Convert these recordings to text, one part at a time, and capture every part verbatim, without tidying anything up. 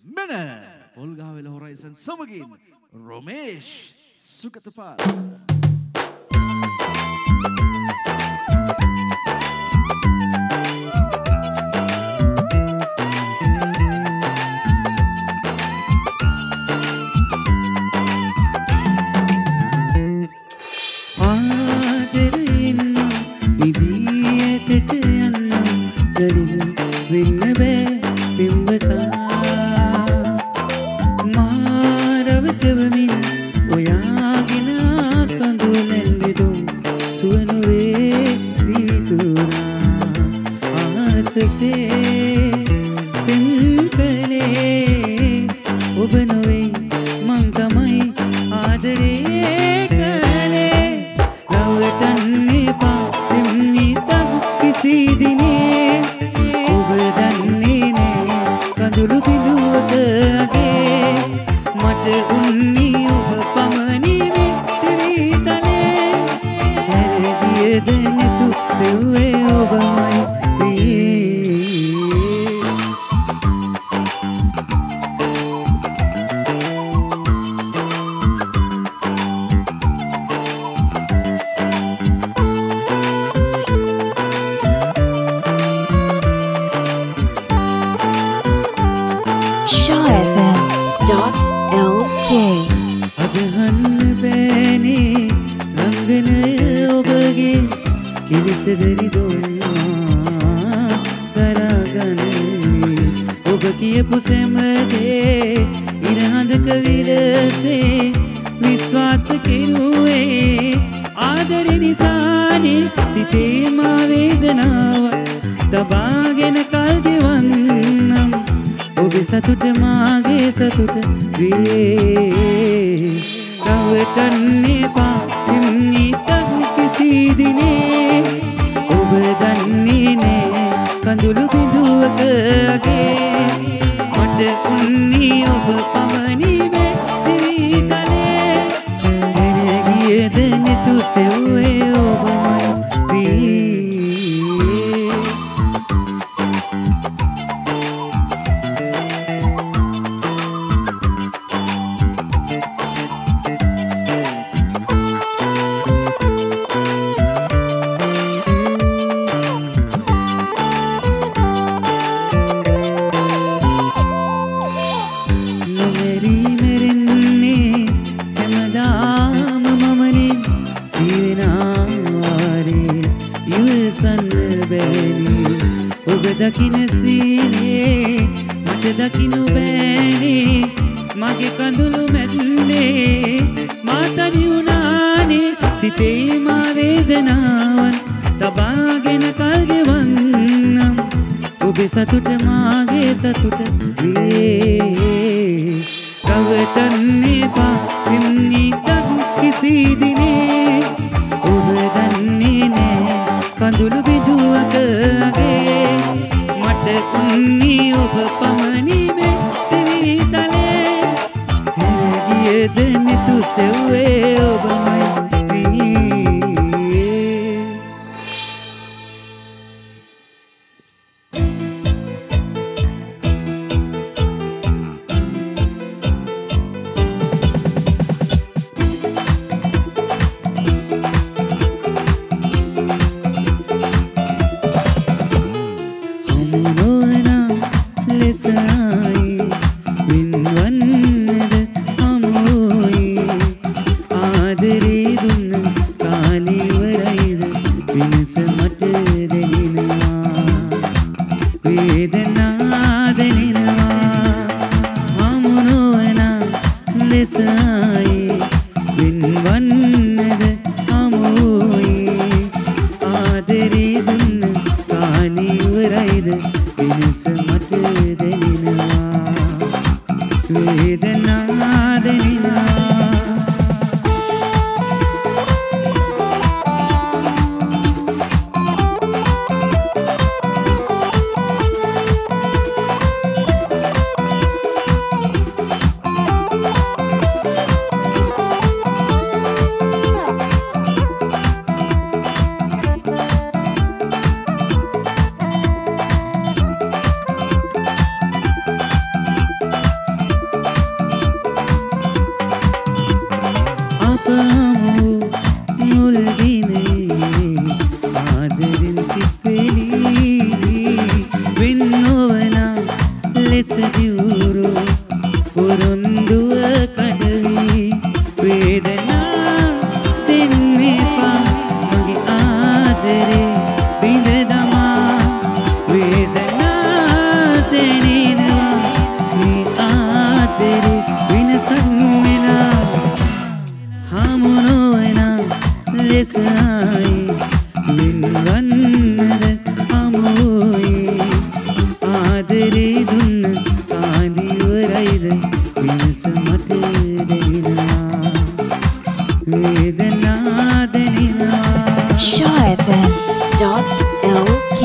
මෙන Polgahawela horizon සමගින් රොමේෂ් සුගතපාල ඌරු උරුන්දුව කඩවි වේදනා දෙන්නේපා මගේ ආදරේ බිඳ දමා වේදනා දෙනිනවා මේ ආදරේ විනසක් වෙලා හමු නොවන ලෙසයි වින්වන්නද හමුයි ආදරේ දුන්න කාලිවරයිද විනස මට දෙනවා වේදනා දෙනවා Shaw F M dot L K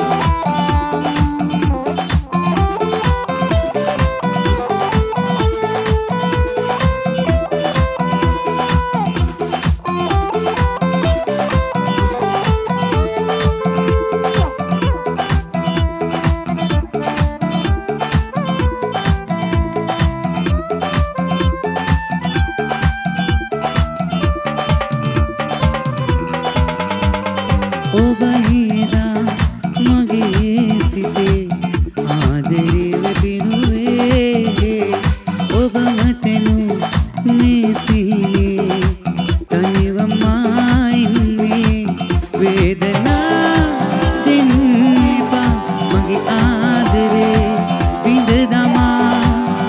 ඔබහිනා මගේ සිතේ ආදරේව පිරුවේ ඔබ මතනු මේ සීනේ තනිවමා ඉන්නේ වේදනා දෙන්නේපා මගේ ආදරේ බිඳ දමා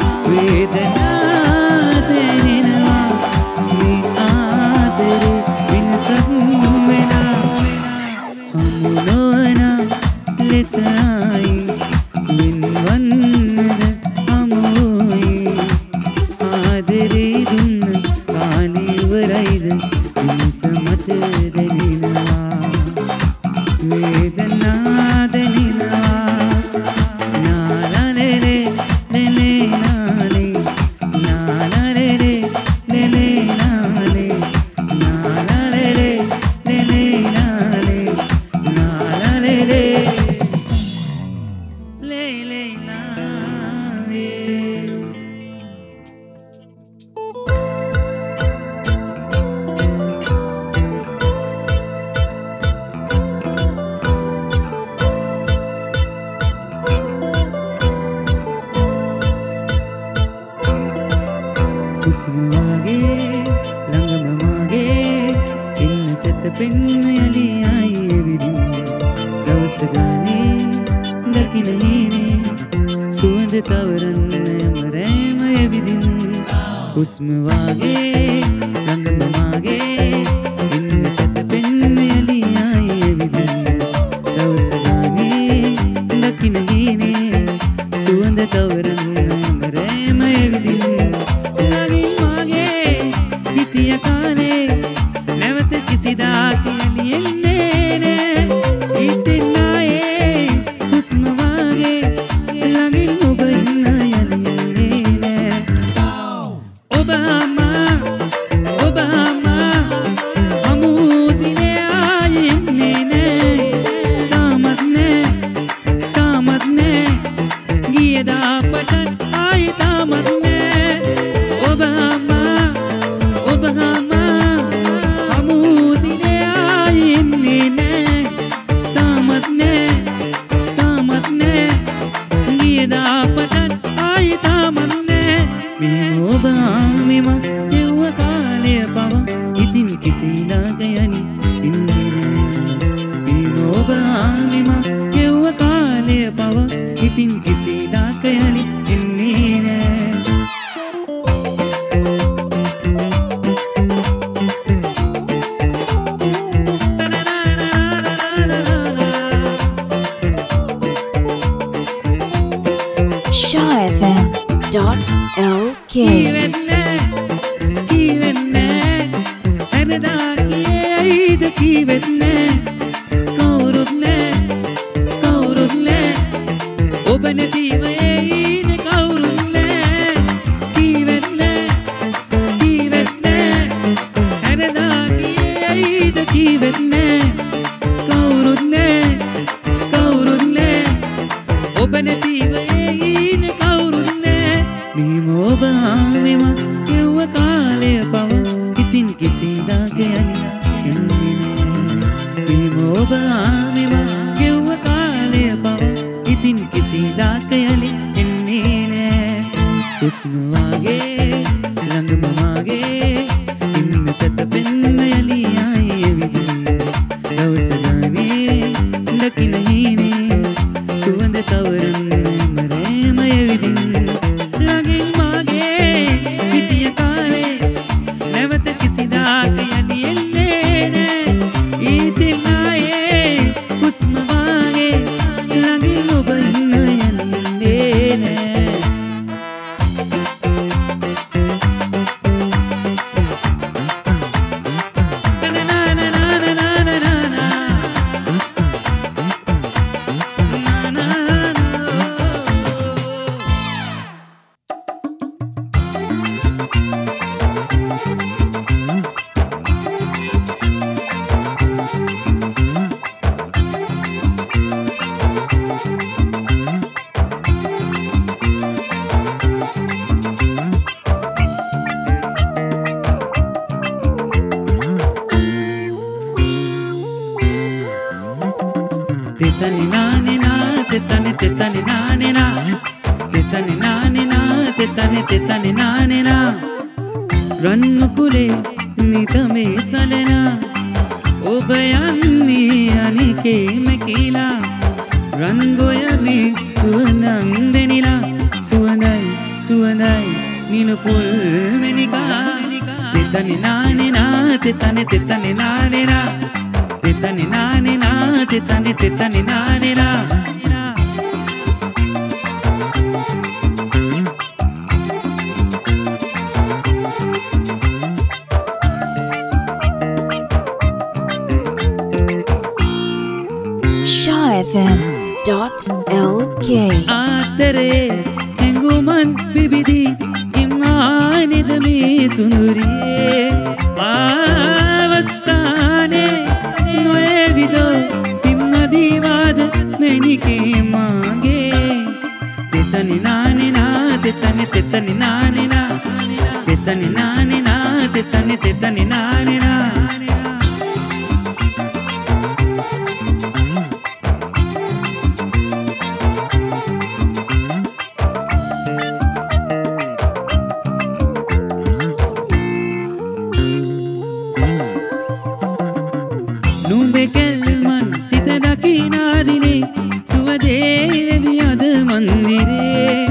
වේදනා දෙනවා මේ ආදරේ විනසක් වෙලා හමු නොවන ලෙසයි වින්වන්නද හමුයි ආදරේ දුන්න කාලිවරයිද විනස මට දැනෙනවා වේදනා දැනෙනවා නාලලෙලේ ලෙලේ නාලේ නාලලෙලේ ලෙලේ නාලේ නාලලෙලේ ලෙලේ නාලේ නාලලෙලේ ලෙලේ නාලේ හුස්ම වාගේ ළඟම මාගේ ඉන්න සැත පෙන්න යලි ආයි එවිදින් දවස ගානේ දකින හීනේ සුවඳ තවරන්න යමරෑම එවිදින් හුස්ම වාගේ ළඟම මාගේ ඉන්න සැත පෙන්න යලි ආයි එවිදින් දවස ගානේ දකින හීනේ සුවඳ තවරන්න යමරෑම එවිදින් හිටිය කාලේ නැවත කිසිදාක එළියෙන්නේ නෑ හිටින්නායේ හුස්ම වාගේ ළඟින් ඔබ ඉන්න යලියෙන්නේ නෑ ඔබ අම්මා ඔබ අම්මා හමු දිනේ ආයෙන්නේ නෑ තාමත් නෑ තාමත් නෑ ගියදා පටන් ආයි තාමත් නෑ ඔබ අම්මා ඔබ අම්මා හමු දිනේ ආයෙන්නේ නෑ තාමත් නෑ තාමත් නෑ ගියදා පටන් ආයි තාමත් නෑ මේ ඔබ ආවෙම දෙව්ව කාලය පවා ඉතින් කිසිදාක යනි ඉන්නේ නෑ මේ ඔබ ආවෙම දෙව්ව කාලය පවා ඉතින් කිසිදාක යනි ඉන්නේ නෑ Shaw F M dot L K කීවෙන්නේ කීවෙන්නේ හැරදා ගියේ ඇයිද කීවෙන්නේ කවුරුත් නෑ කවුරුත් නෑ ඔබ නැතිව එයිද කවුරුත් නෑ කීවෙන්නේ කීවෙන්නේ හැරදා ගියේ ඇයිද කීවෙන්නේ කවුරුත් නෑ කවුරුත් නෑ ඔබ නැතිව එයිද කවුරුත් නෑ මේ මොබ ආවෙම යුව කාලය පව ඉතින් කිසිදාක යන්නේ නෑ මේ මොබ ආවෙම යුව කාලය පව ඉතින් කිසිදාක යන්නේ නෑ හුස්ම වාගේ ළඟම වාගේ ඉන්න සැතපෙන්න යලි ආයි එවිදින් දවස ගානේ දකින හීනේ සුවඳ තවරන්න මරේම එවිදින් ළඟින් මාගේ හිටිය කාලේ නැවත කිසිදාක යලි එන්නේ නෑ ඊතින් ආයේ හුස්ම වාගේ ළඟින් ඔබ ඉන්න යලි එන්නේ නෑ Tetani nane na, tetani tetani nane na, tetani nane na, tetani tetani nane na. Rannu kule nitame salena, obayanni anike mekila. Rangoyani suwanandenila, suwanai suwanai ninu pul menika. Tetani nane na, tetani tetani nane na. Tetani nane na, tetani tetani nane na. Shaw F M dot L K. Atere henguman bibidi immanid me sunuriye avastane noevido imnadivad menike mage tetani nane na tetani tetani nane na tetani nane na tetani tetani nane na Nubekelman sita dakinadine suwadevi ad mandire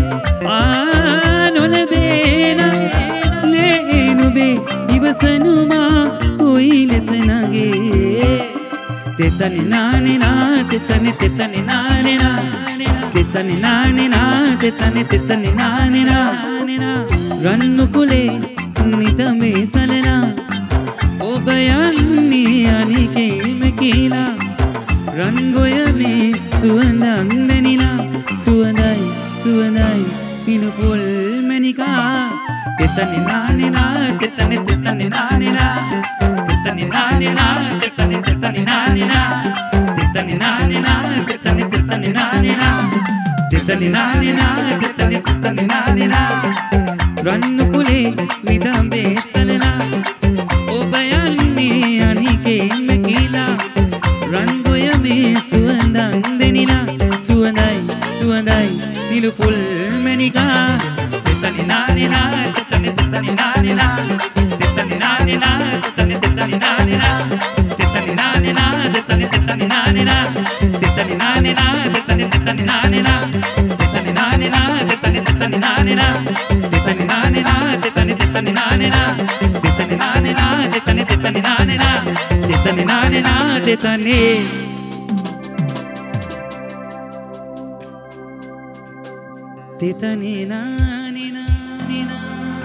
aanolabena snenube ivasanuma koi lesanage tetani nane na tetani tetani nane na tetani nane na tetani tetani nane na rannu kule nitame salena obayanni anike mekila rangoyane suwandandenila suwandai suwandai pinu pul menika tetani nane na tetani tetani nane na tetani nane na tetani tetani nane na tetani nane na tetani tetani nane na tetani nane na tetani tetani nane na rannu kule nidambe salena obayanni anike mekila rangoyame suwandandenila suwandai suwandai nilu pul menika tetani nane na tetani tetani nane na tetani nane na tetani tetani nane na tetani nane na tetani tetani nane na tetani nane na tetani tetani nane na tetani nane na tetani tetani nane na tetani nane na tetani tetani nane na tetani nane na tetani tetani nane na tetani nane na tetani tetani nane na